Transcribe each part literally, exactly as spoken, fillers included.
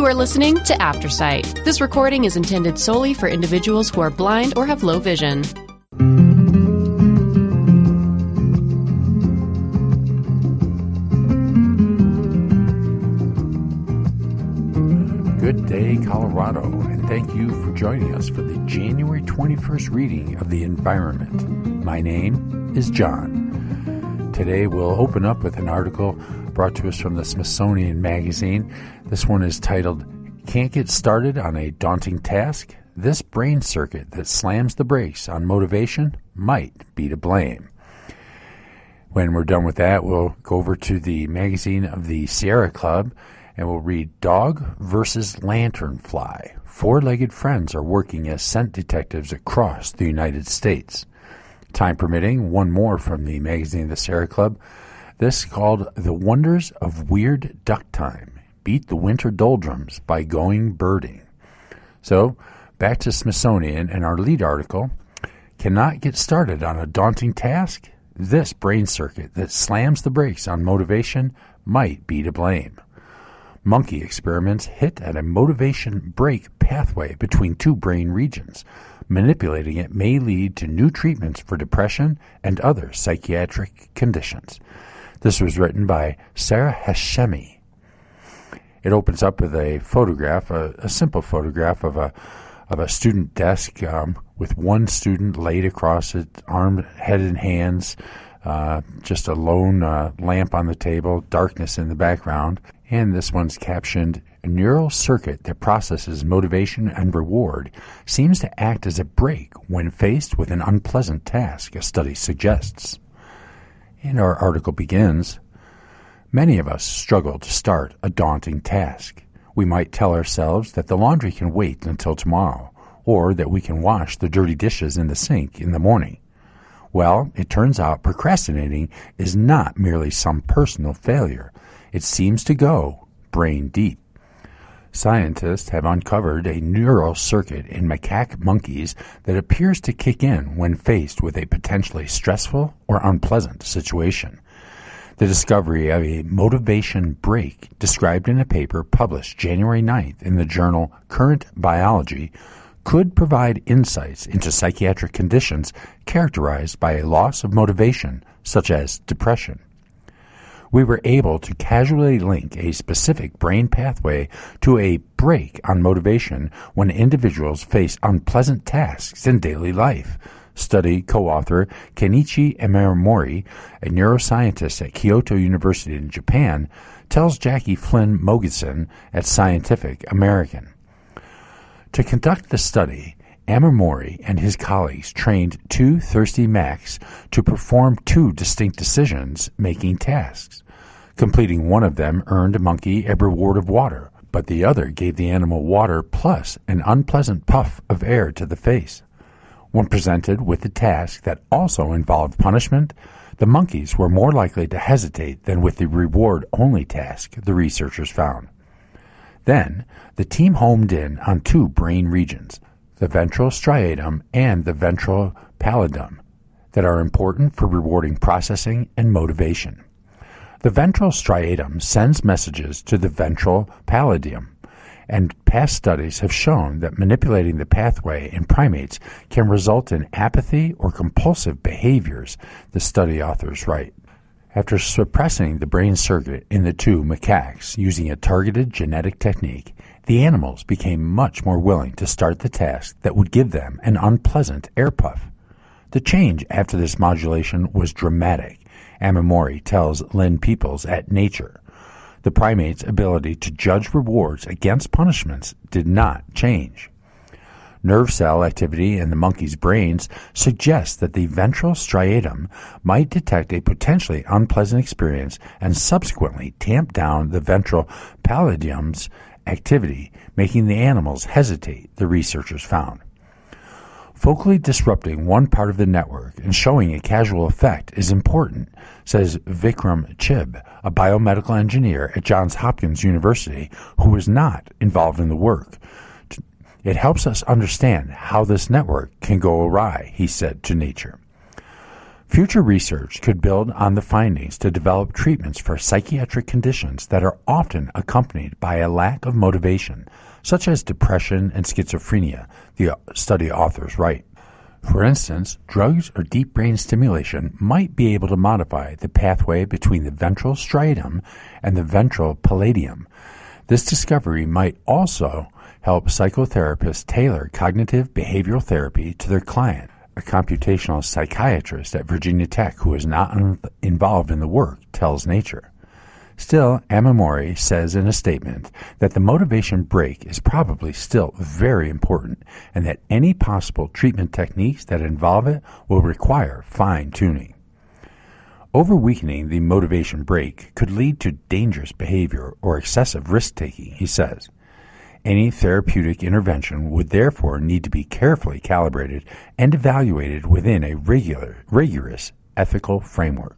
You are listening to Aftersight. This recording is intended solely for individuals who are blind or have low vision. Good day, Colorado, and thank you for joining us for the January twenty-first reading of The Environment. My name is John. Today we'll open up with an article brought to us from the Smithsonian Magazine. This one is titled, "Can't Get Started on a Daunting Task? This brain circuit that slams the brakes on motivation might be to blame." When we're done with that, we'll go over to the magazine of the Sierra Club, and we'll read Dog versus Lanternfly. Four-legged friends are working as scent detectives across the United States. Time permitting, one more from the magazine of the Sierra Club. This called The Wonders of Weird Duck Time. Beat the Winter Doldrums by Going Birding. So, back to Smithsonian and our lead article. Cannot get started on a daunting task? This brain circuit that slams the brakes on motivation might be to blame. Monkey experiments hit at a motivation brake pathway between two brain regions. Manipulating it may lead to new treatments for depression and other psychiatric conditions. This was written by Sarah Hashemi. It opens up with a photograph, a, a simple photograph of a of a student desk um, with one student laid across it, arm, head and hands, uh, just a lone uh, lamp on the table, darkness in the background. And this one's captioned, "A neural circuit that processes motivation and reward seems to act as a brake when faced with an unpleasant task, a study suggests." And our article begins, "Many of us struggle to start a daunting task. We might tell ourselves that the laundry can wait until tomorrow, or that we can wash the dirty dishes in the sink in the morning. Well, it turns out procrastinating is not merely some personal failure. It seems to go brain deep. Scientists have uncovered a neural circuit in macaque monkeys that appears to kick in when faced with a potentially stressful or unpleasant situation. The discovery of a motivation brake, described in a paper published January ninth in the journal Current Biology, could provide insights into psychiatric conditions characterized by a loss of motivation, such as depression. We were able to casually link a specific brain pathway to a brake on motivation when individuals face unpleasant tasks in daily life. Study co-author Kenichi Emeramori, a neuroscientist at Kyoto University in Japan, tells Jackie Flynn Mogensen at Scientific American. To conduct the study, Emeramori and his colleagues trained two thirsty Macs to perform two distinct decisions-making tasks. Completing one of them earned a monkey a reward of water, but the other gave the animal water plus an unpleasant puff of air to the face. When presented with a task that also involved punishment, the monkeys were more likely to hesitate than with the reward-only task, the researchers found. Then, the team homed in on two brain regions, the ventral striatum and the ventral pallidum, that are important for rewarding processing and motivation. The ventral striatum sends messages to the ventral pallidum, and past studies have shown that manipulating the pathway in primates can result in apathy or compulsive behaviors, the study authors write. After suppressing the brain circuit in the two macaques using a targeted genetic technique, the animals became much more willing to start the task that would give them an unpleasant air puff. The change after this modulation was dramatic, Emeramori tells Lynn Peoples at Nature. The primate's ability to judge rewards against punishments did not change. Nerve cell activity in the monkey's brains suggests that the ventral striatum might detect a potentially unpleasant experience and subsequently tamp down the ventral pallidum's activity, making the animals hesitate, the researchers found. Focally disrupting one part of the network and showing a causal effect is important, says Vikram Chib, a biomedical engineer at Johns Hopkins University who was not involved in the work. It helps us understand how this network can go awry, he said to Nature. Future research could build on the findings to develop treatments for psychiatric conditions that are often accompanied by a lack of motivation, such as depression and schizophrenia, the study authors write. For instance, drugs or deep brain stimulation might be able to modify the pathway between the ventral striatum and the ventral pallidum. This discovery might also help psychotherapists tailor cognitive behavioral therapy to their client. A computational psychiatrist at Virginia Tech who is not un- involved in the work tells Nature. Still, Amamori says in a statement that the motivation break is probably still very important and that any possible treatment techniques that involve it will require fine-tuning. Over-weakening the motivation break could lead to dangerous behavior or excessive risk-taking, he says. Any therapeutic intervention would therefore need to be carefully calibrated and evaluated within a regular, rigorous ethical framework.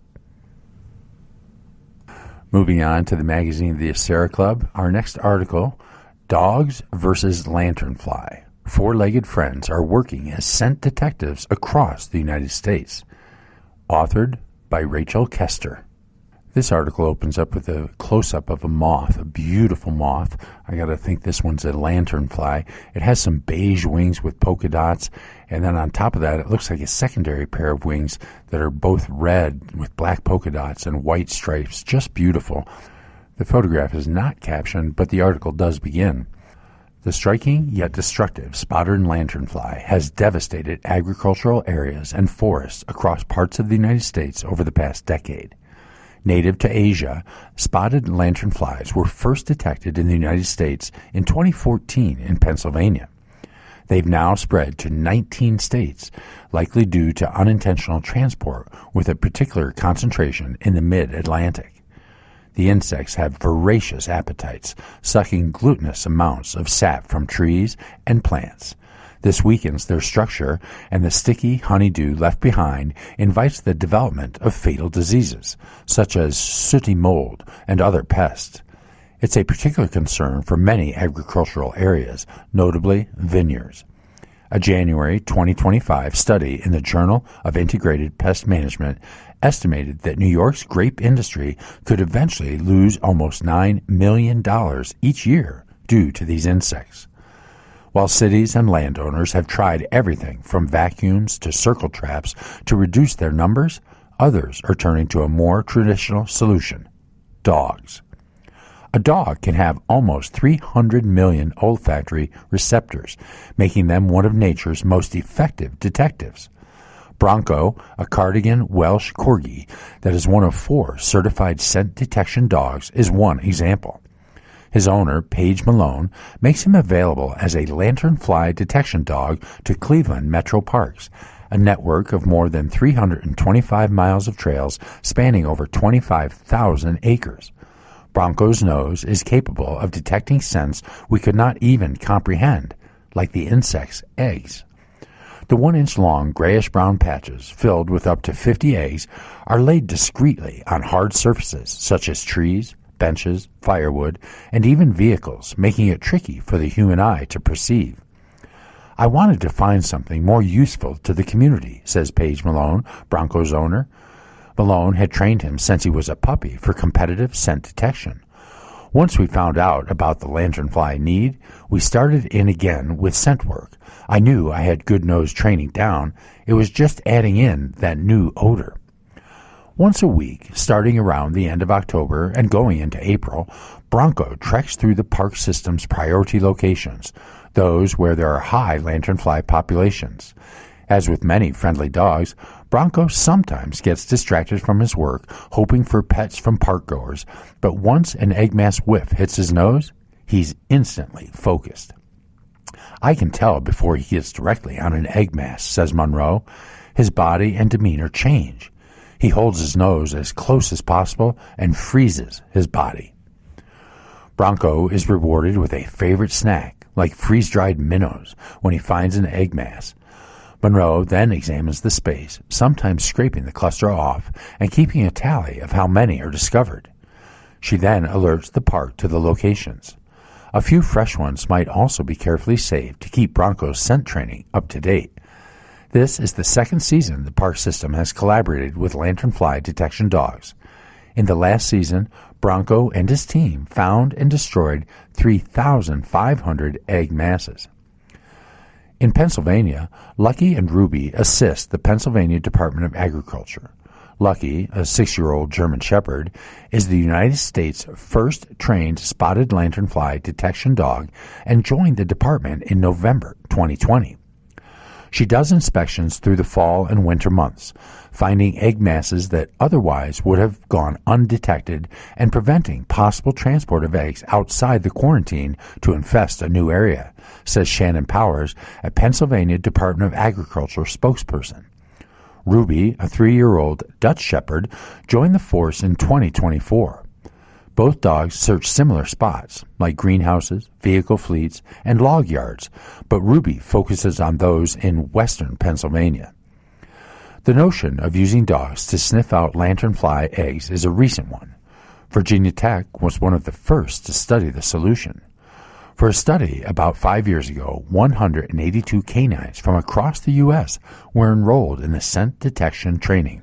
Moving on to the magazine The Acera Club, our next article, Dogs versus Lanternfly. Four-legged friends are working as scent detectives across the United States. Authored by Rachel Kester. This article opens up with a close-up of a moth, a beautiful moth. I got to think this one's a lanternfly. It has some beige wings with polka dots, and then on top of that, it looks like a secondary pair of wings that are both red with black polka dots and white stripes. Just beautiful. The photograph is not captioned, but the article does begin. The striking yet destructive spotted lanternfly has devastated agricultural areas and forests across parts of the United States over the past decade. Native to Asia, spotted lanternflies were first detected in the United States in twenty fourteen in Pennsylvania. They've now spread to nineteen states, likely due to unintentional transport with a particular concentration in the mid-Atlantic. The insects have voracious appetites, sucking glutinous amounts of sap from trees and plants. This weakens their structure, and the sticky honeydew left behind invites the development of fatal diseases, such as sooty mold and other pests. It's a particular concern for many agricultural areas, notably vineyards. A January twenty twenty-five study in the Journal of Integrated Pest Management estimated that New York's grape industry could eventually lose almost nine million dollars each year due to these insects. While cities and landowners have tried everything from vacuums to circle traps to reduce their numbers, others are turning to a more traditional solution: dogs. A dog can have almost three hundred million olfactory receptors, making them one of nature's most effective detectives. Bronco, a Cardigan Welsh Corgi that is one of four certified scent detection dogs, is one example. His owner, Paige Malone, makes him available as a lanternfly detection dog to Cleveland Metro Parks, a network of more than three hundred twenty-five miles of trails spanning over twenty-five thousand acres. Bronco's nose is capable of detecting scents we could not even comprehend, like the insect's eggs. The one-inch-long grayish-brown patches, filled with up to fifty eggs, are laid discreetly on hard surfaces such as trees, benches, firewood, and even vehicles, making it tricky for the human eye to perceive. I wanted to find something more useful to the community, says Paige Malone, Bronco's owner. Malone had trained him since he was a puppy for competitive scent detection. Once we found out about the lanternfly need, we started in again with scent work. I knew I had good nose training down. It was just adding in that new odor. Once a week, starting around the end of October and going into April, Bronco treks through the park system's priority locations, those where there are high lanternfly populations. As with many friendly dogs, Bronco sometimes gets distracted from his work, hoping for pets from parkgoers, but once an egg mass whiff hits his nose, he's instantly focused. I can tell before he gets directly on an egg mass, says Monroe. His body and demeanor change. He holds his nose as close as possible and freezes his body. Bronco is rewarded with a favorite snack, like freeze-dried minnows, when he finds an egg mass. Monroe then examines the space, sometimes scraping the cluster off and keeping a tally of how many are discovered. She then alerts the park to the locations. A few fresh ones might also be carefully saved to keep Bronco's scent training up to date. This is the second season the park system has collaborated with lanternfly detection dogs. In the last season, Bronco and his team found and destroyed three thousand five hundred egg masses. In Pennsylvania, Lucky and Ruby assist the Pennsylvania Department of Agriculture. Lucky, a six-year-old German Shepherd, is the United States' first trained spotted lanternfly detection dog and joined the department in November twenty twenty. She does inspections through the fall and winter months, finding egg masses that otherwise would have gone undetected and preventing possible transport of eggs outside the quarantine to infest a new area, says Shannon Powers, a Pennsylvania Department of Agriculture spokesperson. Ruby, a three-year-old Dutch Shepherd, joined the force in twenty twenty-four. Both dogs search similar spots, like greenhouses, vehicle fleets, and log yards, but Ruby focuses on those in western Pennsylvania. The notion of using dogs to sniff out lanternfly eggs is a recent one. Virginia Tech was one of the first to study the solution. For a study about five years ago, one hundred eighty-two canines from across the U S were enrolled in the scent detection training.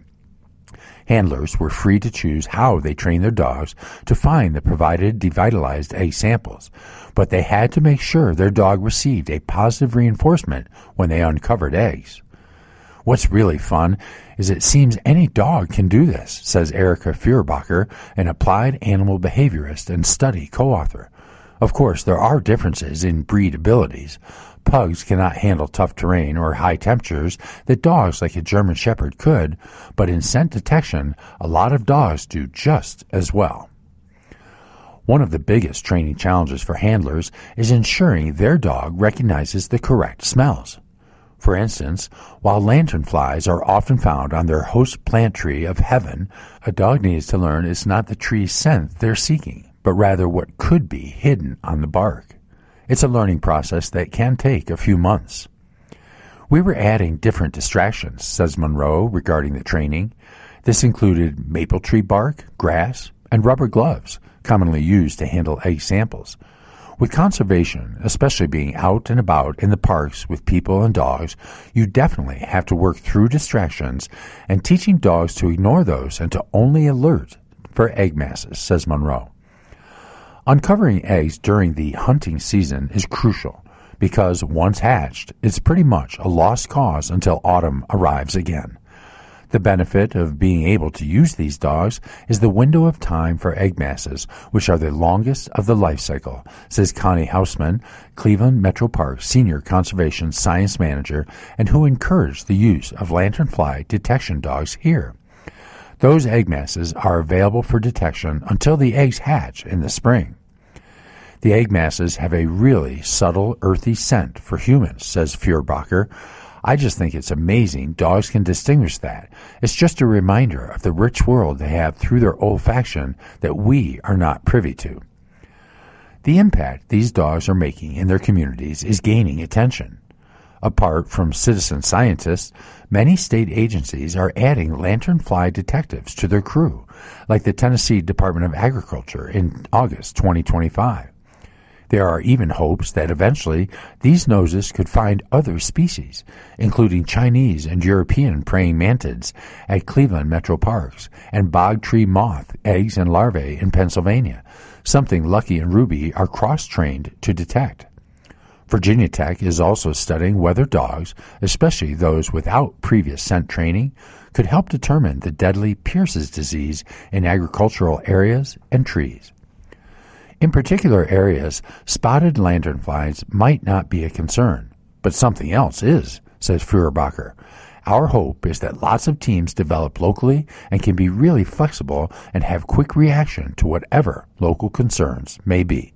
Handlers were free to choose how they trained their dogs to find the provided devitalized egg samples, but they had to make sure their dog received a positive reinforcement when they uncovered eggs. What's really fun is it seems any dog can do this, says Erica Feuerbacher, an applied animal behaviorist and study co-author. Of course, there are differences in breed abilities. Pugs cannot handle tough terrain or high temperatures that dogs like a German Shepherd could, but in scent detection, a lot of dogs do just as well. One of the biggest training challenges for handlers is ensuring their dog recognizes the correct smells. For instance, while lanternflies are often found on their host plant tree of heaven, a dog needs to learn it's not the tree's scent they're seeking, but rather what could be hidden on the bark. It's a learning process that can take a few months. We were adding different distractions, says Monroe, regarding the training. This included maple tree bark, grass, and rubber gloves, commonly used to handle egg samples. With conservation, especially being out and about in the parks with people and dogs, you definitely have to work through distractions and teaching dogs to ignore those and to only alert for egg masses, says Monroe. Uncovering eggs during the hunting season is crucial because once hatched, it's pretty much a lost cause until autumn arrives again. The benefit of being able to use these dogs is the window of time for egg masses, which are the longest of the life cycle, says Connie Hausman, Cleveland Metro Park Senior Conservation Science Manager, and who encouraged the use of lanternfly detection dogs here. Those egg masses are available for detection until the eggs hatch in the spring. The egg masses have a really subtle, earthy scent for humans, says Feuerbacher. I just think it's amazing dogs can distinguish that. It's just a reminder of the rich world they have through their olfaction that we are not privy to. The impact these dogs are making in their communities is gaining attention. Apart from citizen scientists, many state agencies are adding lanternfly detectives to their crew, like the Tennessee Department of Agriculture in August twenty twenty-five. There are even hopes that eventually these noses could find other species, including Chinese and European praying mantids at Cleveland Metro Parks and bog tree moth eggs and larvae in Pennsylvania, something Lucky and Ruby are cross-trained to detect. Virginia Tech is also studying whether dogs, especially those without previous scent training, could help determine the deadly Pierce's disease in agricultural areas and trees. In particular areas, spotted lanternflies might not be a concern, but something else is, says Feuerbacher. Our hope is that lots of teams develop locally and can be really flexible and have quick reaction to whatever local concerns may be.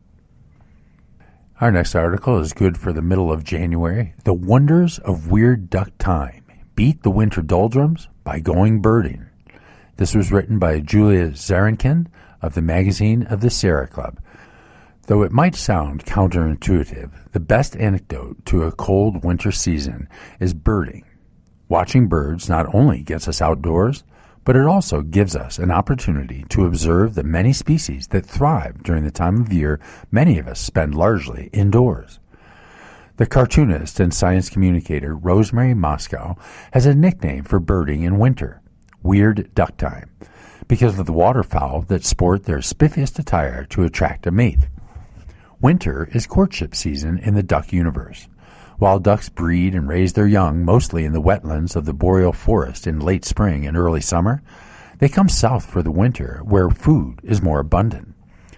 Our next article is good for the middle of January. The Wonders of Weird Duck Time. Beat the Winter Doldrums by Going Birding. This was written by Julia Zarinkin of the magazine of the Sierra Club. Though it might sound counterintuitive, the best antidote to a cold winter season is birding. Watching birds not only gets us outdoors, but it also gives us an opportunity to observe the many species that thrive during the time of year many of us spend largely indoors. The cartoonist and science communicator Rosemary Moscow has a nickname for birding in winter, Weird Duck Time, because of the waterfowl that sport their spiffiest attire to attract a mate. Winter is courtship season in the duck universe. While ducks breed and raise their young mostly in the wetlands of the boreal forest in late spring and early summer, they come south for the winter where food is more abundant.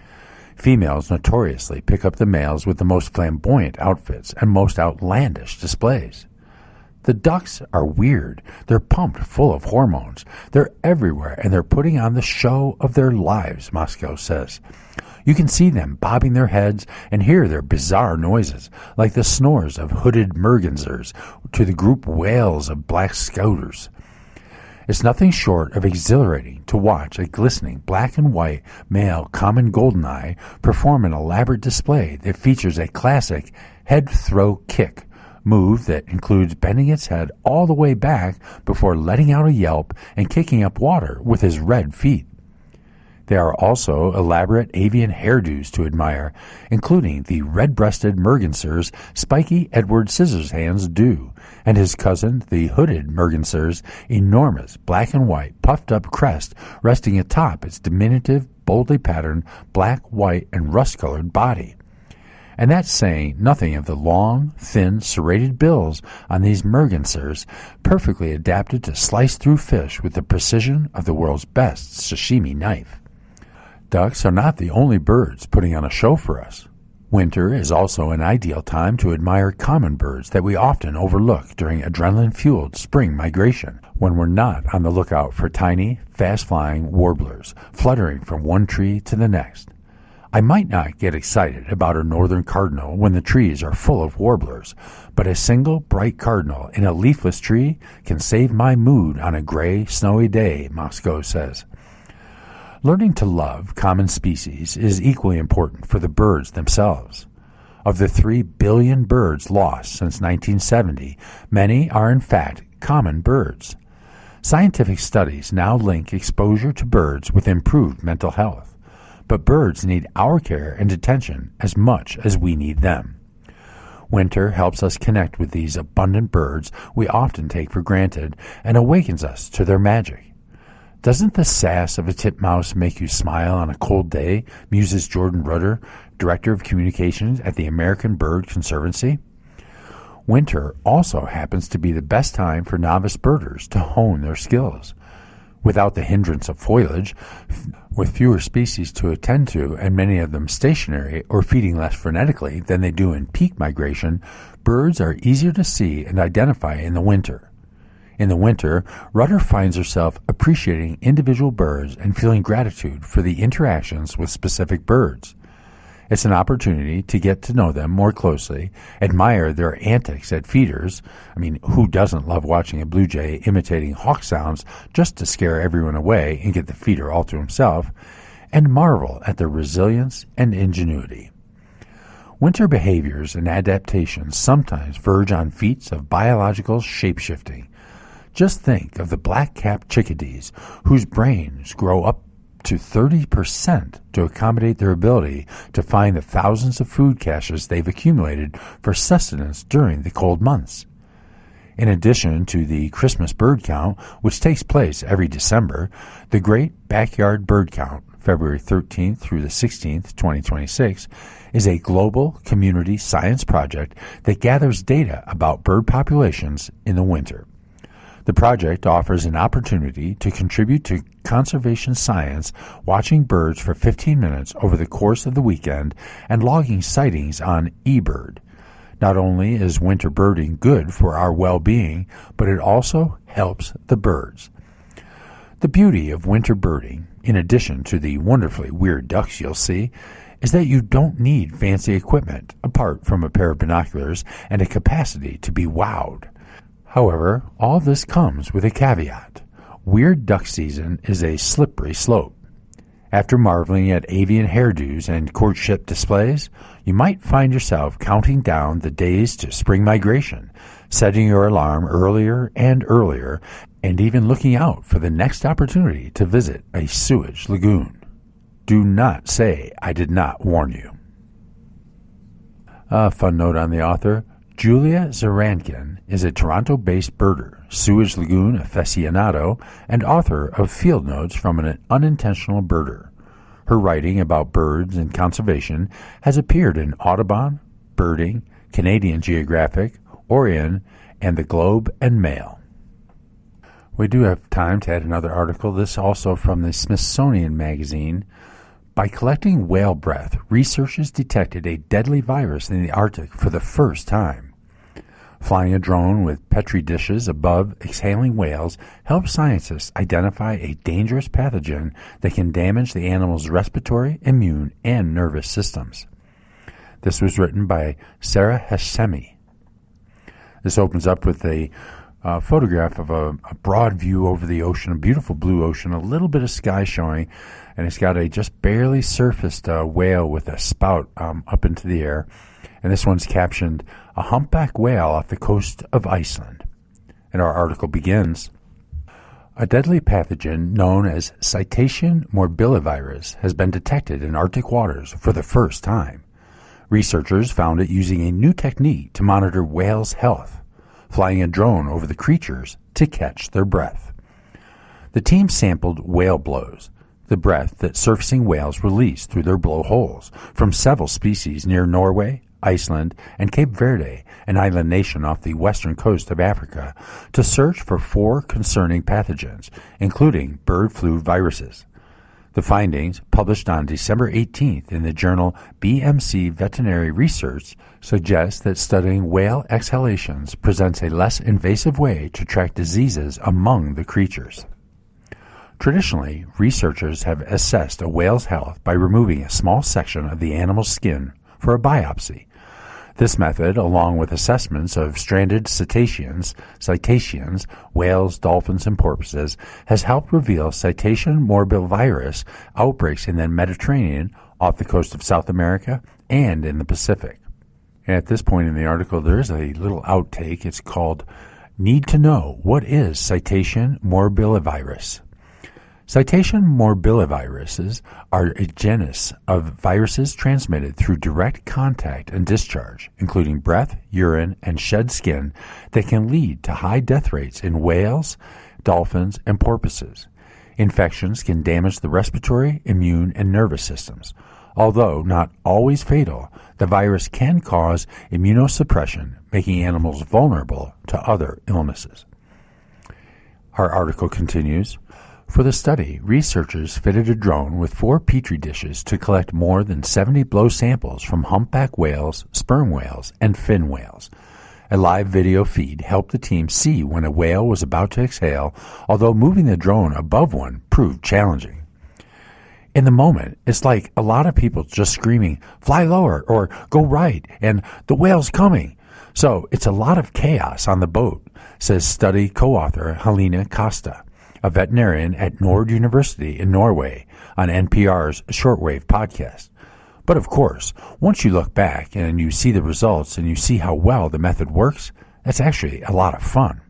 Females notoriously pick up the males with the most flamboyant outfits and most outlandish displays. The ducks are weird. They're pumped full of hormones. They're everywhere, and they're putting on the show of their lives, Moscow says. You can see them bobbing their heads and hear their bizarre noises, like the snores of hooded mergansers to the group wails of black scouters. It's nothing short of exhilarating to watch a glistening black and white male common goldeneye perform an elaborate display that features a classic head-throw kick move that includes bending its head all the way back before letting out a yelp and kicking up water with his red feet. There are also elaborate avian hairdos to admire, including the red-breasted merganser's spiky Edward Scissorhands do, and his cousin, the hooded merganser's enormous black and white puffed-up crest resting atop its diminutive, boldly patterned black, white, and rust-colored body. And that's saying nothing of the long, thin, serrated bills on these mergansers, perfectly adapted to slice through fish with the precision of the world's best sashimi knife. Ducks are not the only birds putting on a show for us. Winter is also an ideal time to admire common birds that we often overlook during adrenaline-fueled spring migration, when we're not on the lookout for tiny, fast-flying warblers fluttering from one tree to the next. I might not get excited about a northern cardinal when the trees are full of warblers, but a single bright cardinal in a leafless tree can save my mood on a gray, snowy day, Moscow says. Learning to love common species is equally important for the birds themselves. Of the three billion birds lost since nineteen seventy, many are in fact common birds. Scientific studies now link exposure to birds with improved mental health, but birds need our care and attention as much as we need them. Winter helps us connect with these abundant birds we often take for granted and awakens us to their magic. Doesn't the sass of a titmouse make you smile on a cold day, muses Jordan Rudder, Director of Communications at the American Bird Conservancy? Winter also happens to be the best time for novice birders to hone their skills. Without the hindrance of foliage, with fewer species to attend to and many of them stationary or feeding less frenetically than they do in peak migration, birds are easier to see and identify in the winter. In the winter, Rudder finds herself appreciating individual birds and feeling gratitude for the interactions with specific birds. It's an opportunity to get to know them more closely, admire their antics at feeders. I mean, who doesn't love watching a blue jay imitating hawk sounds just to scare everyone away and get the feeder all to himself, and marvel at their resilience and ingenuity. Winter behaviors and adaptations sometimes verge on feats of biological shape-shifting. Just think of the black-capped chickadees, whose brains grow up to thirty percent to accommodate their ability to find the thousands of food caches they've accumulated for sustenance during the cold months. In addition to the Christmas bird count, which takes place every December, the Great Backyard Bird Count, February thirteenth through the sixteenth, twenty twenty-six, is a global community science project that gathers data about bird populations in the winter. The project offers an opportunity to contribute to conservation science, watching birds for fifteen minutes over the course of the weekend and logging sightings on eBird. Not only is winter birding good for our well-being, but it also helps the birds. The beauty of winter birding, in addition to the wonderfully weird ducks you'll see, is that you don't need fancy equipment apart from a pair of binoculars and a capacity to be wowed. However, all this comes with a caveat. Weird duck season is a slippery slope. After marveling at avian hairdos and courtship displays, you might find yourself counting down the days to spring migration, setting your alarm earlier and earlier, and even looking out for the next opportunity to visit a sewage lagoon. Do not say I did not warn you. A fun note on the author. Julia Zarankin is a Toronto-based birder, sewage lagoon aficionado, and author of Field Notes from an Unintentional Birder. Her writing about birds and conservation has appeared in Audubon, Birding, Canadian Geographic, Orion, and the Globe and Mail. We do have time to add another article, this also from the Smithsonian Magazine. By collecting whale breath, researchers detected a deadly virus in the Arctic for the first time. Flying a drone with Petri dishes above exhaling whales helps scientists identify a dangerous pathogen that can damage the animal's respiratory, immune, and nervous systems. This was written by Sarah Hashemi. This opens up with a uh, photograph of a, a broad view over the ocean, a beautiful blue ocean, a little bit of sky showing, and it's got a just barely surfaced uh, whale with a spout um, up into the air. And this one's captioned, "A humpback whale off the coast of Iceland." And our article begins, "A deadly pathogen known as Cetacean morbillivirus has been detected in Arctic waters for the first time. Researchers found it using a new technique to monitor whales' health, flying a drone over the creatures to catch their breath. The team sampled whale blows, the breath that surfacing whales release through their blowholes, from several species near Norway, Iceland, and Cape Verde, an island nation off the western coast of Africa, to search for four concerning pathogens, including bird flu viruses. The findings, published on December eighteenth in the journal B M C Veterinary Research, suggest that studying whale exhalations presents a less invasive way to track diseases among the creatures. Traditionally, researchers have assessed a whale's health by removing a small section of the animal's skin for a biopsy. This method, along with assessments of stranded cetaceans, cetaceans, whales, dolphins, and porpoises, has helped reveal Cetacean morbillivirus outbreaks in the Mediterranean, off the coast of South America, and in the Pacific. And at this point in the article, there is a little outtake. It's called, "Need to Know What is Cetacean morbillivirus?" Cetacean morbilliviruses are a genus of viruses transmitted through direct contact and discharge, including breath, urine, and shed skin, that can lead to high death rates in whales, dolphins, and porpoises. Infections can damage the respiratory, immune, and nervous systems. Although not always fatal, the virus can cause immunosuppression, making animals vulnerable to other illnesses. Our article continues, "For the study, researchers fitted a drone with four petri dishes to collect more than seventy blow samples from humpback whales, sperm whales, and fin whales. A live video feed helped the team see when a whale was about to exhale, although moving the drone above one proved challenging. In the moment, it's like a lot of people just screaming, 'Fly lower,' or 'Go right,' and 'The whale's coming.' So it's a lot of chaos on the boat," says study co-author Helena Costa, a veterinarian at Nord University in Norway, on N P R's Shortwave podcast. But of course, once you look back and you see the results and you see how well the method works, that's actually a lot of fun.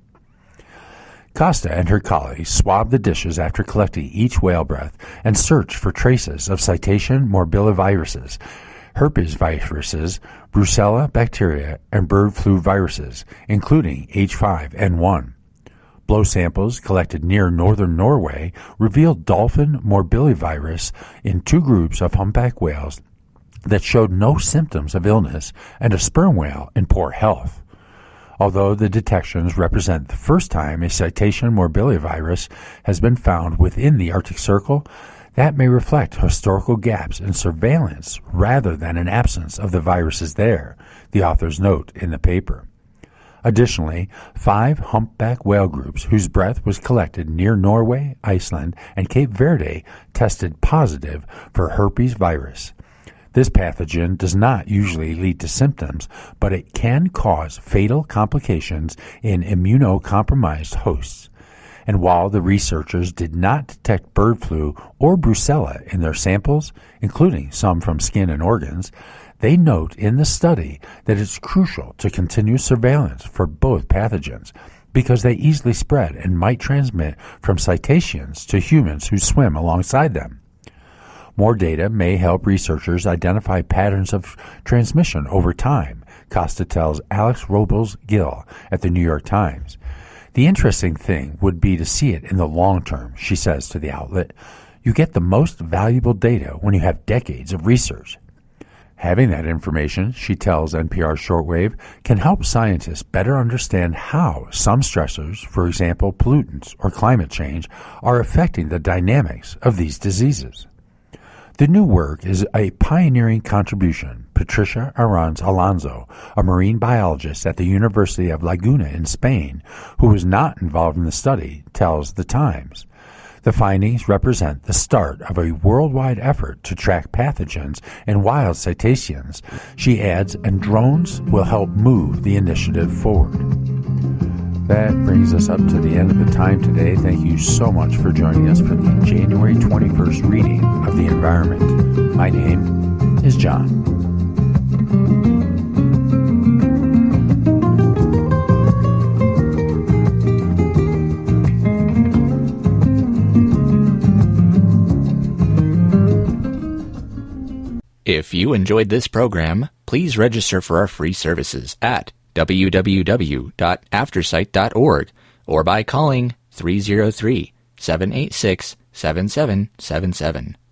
Costa and her colleagues swabbed the dishes after collecting each whale breath and searched for traces of Cetacean morbilliviruses, herpes viruses, Brucella bacteria, and bird flu viruses, including H five N one. Blow samples collected near northern Norway revealed dolphin morbillivirus in two groups of humpback whales that showed no symptoms of illness, and a sperm whale in poor health. Although the detections represent the first time a Cetacean morbillivirus has been found within the Arctic Circle, that may reflect historical gaps in surveillance rather than an absence of the viruses there, the authors note in the paper. Additionally, five humpback whale groups whose breath was collected near Norway, Iceland, and Cape Verde tested positive for herpes virus. This pathogen does not usually lead to symptoms, but it can cause fatal complications in immunocompromised hosts. And while the researchers did not detect bird flu or brucella in their samples, including some from skin and organs, they note in the study that it's crucial to continue surveillance for both pathogens because they easily spread and might transmit from cetaceans to humans who swim alongside them. More data may help researchers identify patterns of transmission over time, Costa tells Alex Robles-Gill at the New York Times. The interesting thing would be to see it in the long term, she says to the outlet. You get the most valuable data when you have decades of research. Having that information, she tells N P R Shortwave, can help scientists better understand how some stressors, for example pollutants or climate change, are affecting the dynamics of these diseases. The new work is a pioneering contribution. Patricia Arranz Alonso, a marine biologist at the University of Laguna in Spain, who was not involved in the study, tells The Times. The findings represent the start of a worldwide effort to track pathogens and wild cetaceans, she adds, and drones will help move the initiative forward. That brings us up to the end of the time today. Thank you so much for joining us for the January twenty-first reading of The Environment. My name is John. If you enjoyed this program, please register for our free services at w w w dot aftersight dot org or by calling three oh three, seven eight six, seven seven seven seven.